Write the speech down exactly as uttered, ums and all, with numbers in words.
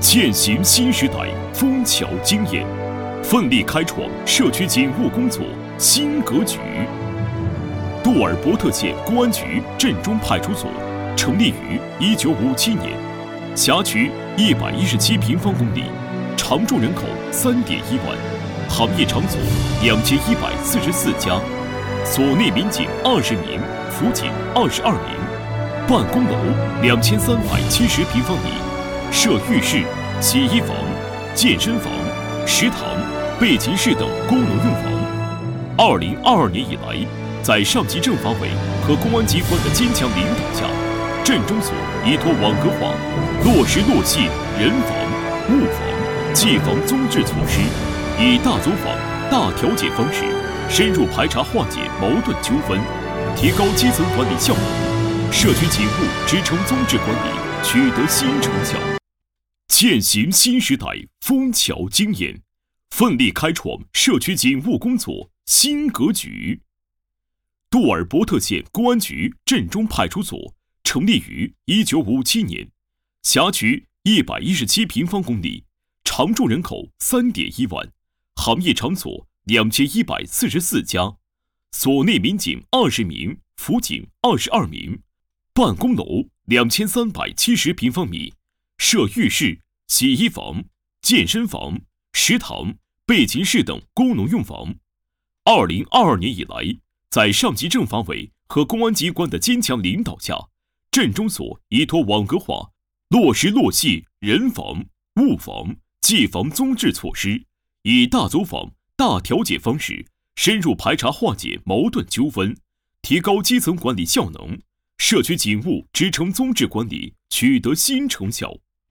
践行新时代枫桥经验，奋力开创社区警务工作新格局。杜尔伯特县公安局镇中派出所成立于一九五七年，辖区一百一十七平方公里，常住人口三点一万，行业场所两千一百四十四家，所内民警二十名，辅警二十二名，办公楼两千三百七十平方米，设浴室、洗衣房、健身房、食堂、备勤室等功能用房。二零二二年以来，在上级政法委和公安机关的坚强领导下，镇中所依托网格化，落实落细人防、物防、技防综治措施，以大走访、大调解方式，深入排查化解矛盾纠纷，提高基层管理效能，社区警务职称综治管理取得新成效。践行新时代枫桥经验，奋力开创社区警务工作新格局。杜尔伯特县公安局镇中派出所成立于一九五七年，辖区一百一十七平方公里，常住人口三点一万，行业场所两千一百四十四家，所内民警二十名，辅警二十二名，办公楼两千三百七十平方米，设浴室、洗衣房、健身房、食堂、备勤室等功能用房。二零二二年以来，在上级政法委和公安机关的坚强领导下，镇中所依托网格化，落实落细人防、物防、技防综治措施，以大走访、大调解方式，深入排查化解矛盾纠纷，提高基层管理效能，社区警务职称综治管理取得新成效。